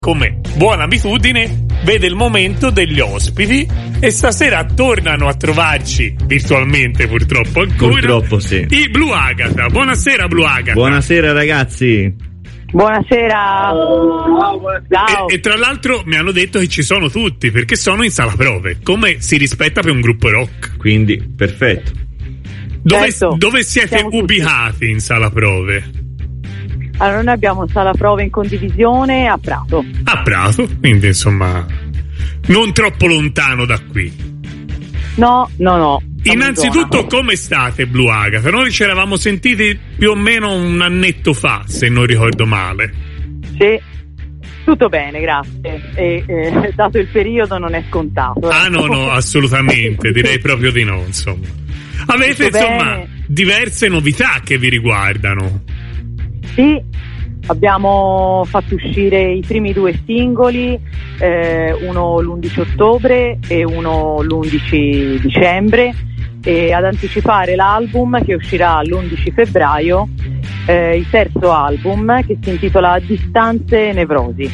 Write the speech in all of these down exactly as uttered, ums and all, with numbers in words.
Come buona abitudine, vede il momento degli ospiti e stasera tornano a trovarci, virtualmente purtroppo ancora, purtroppo sì, i Blu Agata. Buonasera Blu Agata. Buonasera ragazzi. Buonasera. Ciao. E, e tra l'altro mi hanno detto che ci sono tutti, perché sono in sala prove, come si rispetta per un gruppo rock. Quindi, perfetto. Dove, Certo, dove siete siamo ubicati tutti in sala prove? Allora, noi abbiamo sala prove in condivisione a Prato. A Prato, quindi insomma non troppo lontano da qui. No, no, no. Innanzitutto, come state Blu Agata? Noi ci eravamo sentiti più o meno un annetto fa, se non ricordo male. Sì, tutto bene, grazie. E, eh, dato il periodo non è scontato. Ah no, no, assolutamente, direi proprio di no, insomma. Avete tutto insomma bene. Diverse novità che vi riguardano. Sì, abbiamo fatto uscire i primi due singoli, eh, uno l'undici ottobre e uno l'undici dicembre, e ad anticipare l'album che uscirà l'undici febbraio, eh, il terzo album che si intitola Distanze Nevrosi.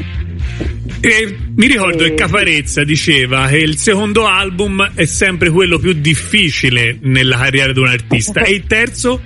E mi ricordo E... che Caparezza diceva che il secondo album è sempre quello più difficile nella carriera di un artista. E il terzo?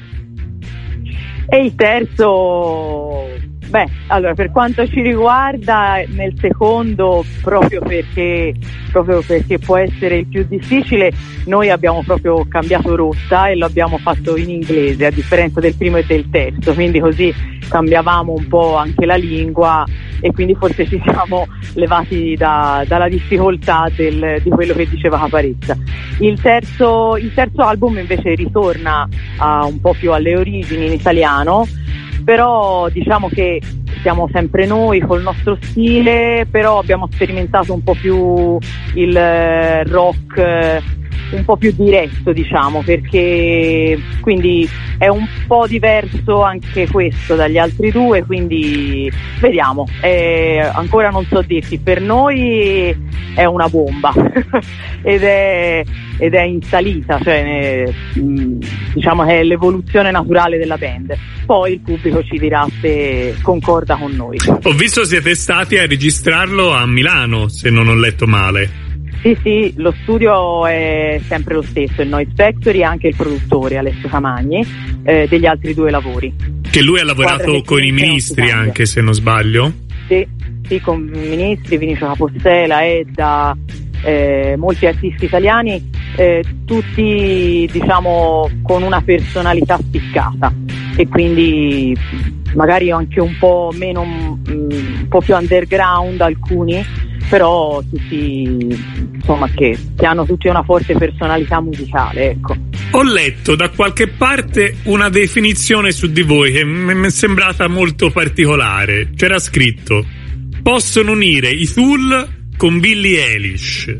E il terzo, beh, allora per quanto ci riguarda, nel secondo, proprio perché proprio perché può essere il più difficile, noi abbiamo proprio cambiato rotta e lo abbiamo fatto in inglese, a differenza del primo e del terzo, quindi così cambiavamo un po' anche la lingua e quindi forse ci siamo levati da, dalla difficoltà del, di quello che diceva Caparezza. Il terzo, il terzo album invece ritorna a un po' più alle origini in italiano, però diciamo che siamo sempre noi col nostro stile, però abbiamo sperimentato un po' più il eh, rock eh, un po' più diretto, diciamo, perché quindi è un po' diverso anche questo dagli altri due, quindi vediamo, eh, ancora non so dirti, per noi è una bomba ed è ed è in salita, cioè eh, diciamo che è l'evoluzione naturale della band, poi il pubblico ci dirà se concorda con noi. Ho visto siete stati a registrarlo a Milano, se non ho letto male. Sì, sì, lo studio è sempre lo stesso, il Noise Factory e anche il produttore Alessio Camagni eh, degli altri due lavori. Che lui ha lavorato con i Ministri anche, se non sbaglio. Sì, sì, con i Ministri, Vinicio Capostela, Edda, eh, molti artisti italiani, eh, tutti diciamo con una personalità spiccata e quindi magari anche un po' meno, un po' più underground alcuni, però tutti insomma che, che hanno tutti una forte personalità musicale, ecco. Ho letto da qualche parte una definizione su di voi che mi è sembrata molto particolare. C'era scritto: possono unire i Tool con Billie Eilish.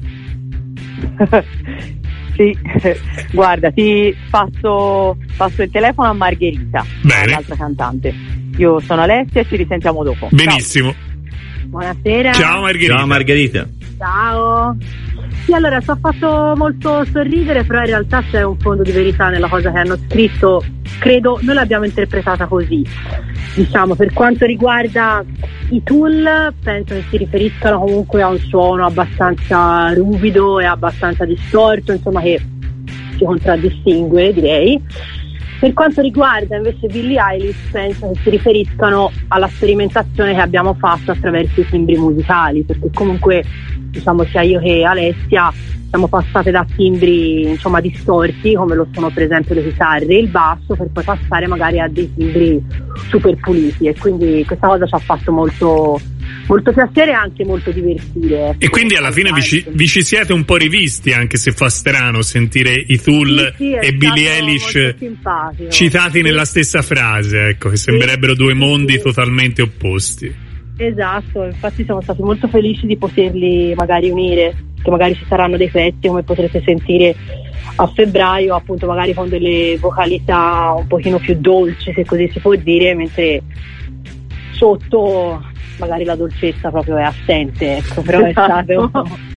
Sì, guarda, ti passo, passo il telefono a Margherita, Bene. l'altra cantante. Io sono Alessia e ci risentiamo dopo. Benissimo. Ciao. Buonasera. Ciao Margherita. Ciao Margherita. Ciao. Sì, allora ci ha fatto molto sorridere, però in realtà c'è un fondo di verità nella cosa che hanno scritto. Credo, noi l'abbiamo interpretata così. Diciamo, per quanto riguarda i Tool, penso che si riferiscano comunque a un suono abbastanza ruvido e abbastanza distorto, insomma, che si contraddistingue, direi. Per quanto riguarda invece Billie Eilish, penso che si riferiscano alla sperimentazione che abbiamo fatto attraverso i timbri musicali, perché comunque diciamo sia io che Alessia siamo passate da timbri insomma distorti, come lo sono per esempio le chitarre e il basso, per poi passare magari a dei timbri super puliti, e quindi questa cosa ci ha fatto molto molto piacere e anche molto divertire, ecco. E quindi alla fine vi ci, vi ci siete un po' rivisti, anche se fa strano sentire i Tool sì, sì, e Billie Eilish citati sì. nella stessa frase, ecco, che sembrerebbero sì, due mondi sì. totalmente opposti. Esatto, infatti siamo stati molto felici di poterli magari unire, che magari ci saranno dei pezzi, come potrete sentire a febbraio, appunto magari con delle vocalità un pochino più dolci, se così si può dire, mentre sotto magari la dolcezza proprio è assente, ecco, però è stato